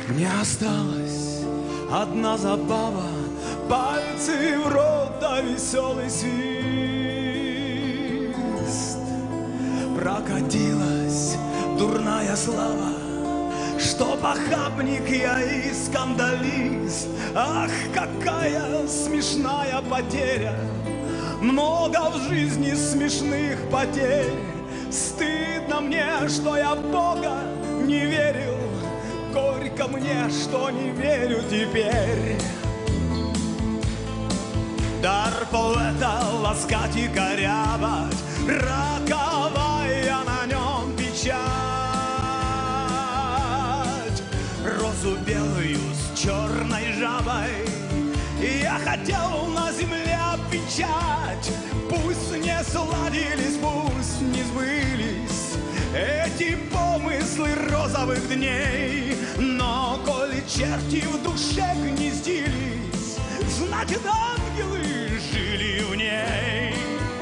Мне осталась одна забава, пальцы в рот, да веселый свист. Прокатилась дурная слава, что похабник я и скандалист. Ах, какая смешная потеря, много в жизни смешных потерь. Стыдно мне, что я в Бога не верил, горько мне, что не верю теперь. Дар поэта ласкать и корябать, роковая на нем печать. Розу белую с черной жабой я хотел на земле печать. Пусть не сладились, пусть не сбылись эти помыслы розовых дней, но коли черти в душе гнездились, значит, ангелы жили в ней.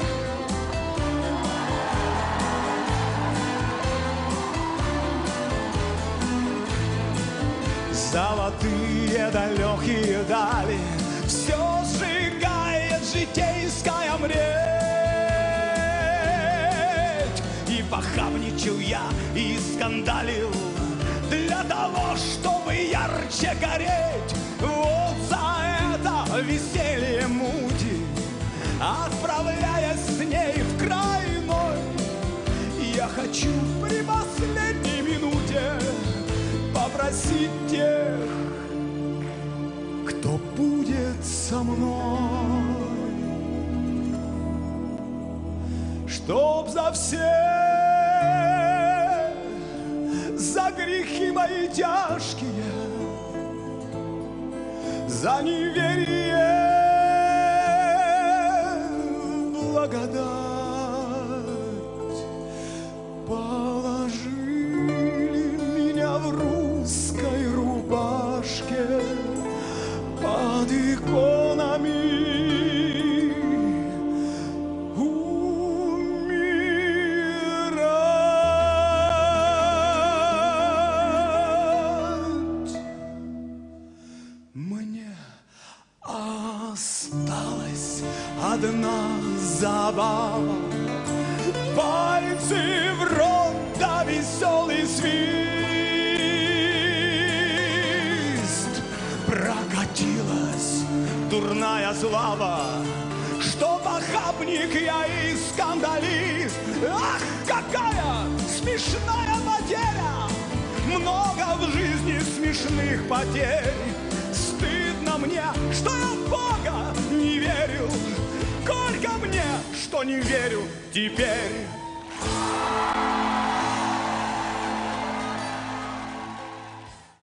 Золотые далекие дали все сжигает житейская мреть. И похабничал я, и скандалил для того, чтобы ярче гореть. Вот за это веселье мути, отправляясь с ней в край иной, я хочу при последней минуте попросить тех, кто будет со мной, чтоб за все, за грехи мои тяжкие, за неверие в благодать положили меня в русской рубашке под иконами умирать. Мне осталась одна забава, пальцы в рот, да веселый свист. Прокатилась дурная слава, что похабник я и скандалист. Ах, какая смешная потеря, много в жизни смешных потерь. Стыдно мне, что я в Бога не верю, горько мне, что не верю теперь.